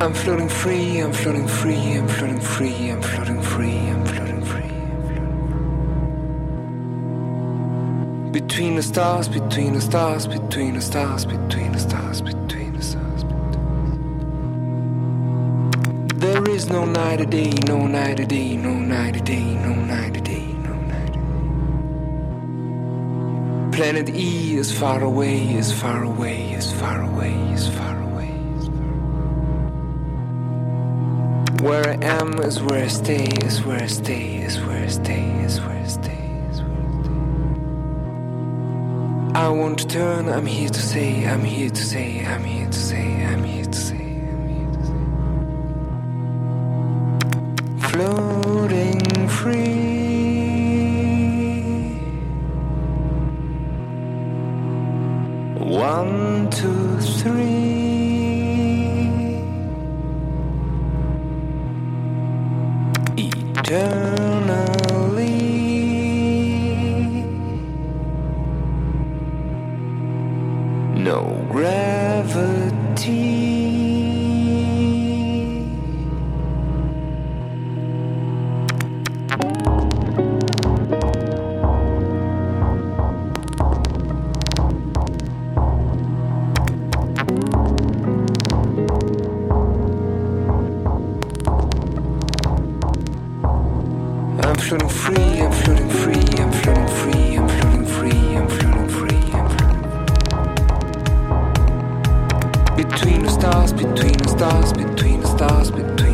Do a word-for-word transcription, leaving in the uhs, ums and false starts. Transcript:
I'm floating free, I'm floating free, I'm floating free, I'm floating free, I'm floating free. Between the stars, between the stars, between the stars, between the stars, between the stars. There is no night a day, no night a day, no night a day, no night a day, no night a day. Planet E is far away, is far away, is far away, is far away. Where I am is where I stay, is where I stay, is where I stay, is where I stay, is where I stay. I want to turn, I'm here to say, I'm here to say, I'm here to say, I'm here to say, I'm here to say. Floating free. One, two, three. Eternally, no gravity. I'm floating free, I'm floating free, I'm floating free, I'm floating free, I'm floating free, I'm floating free. Between the stars, between the stars, between the stars, between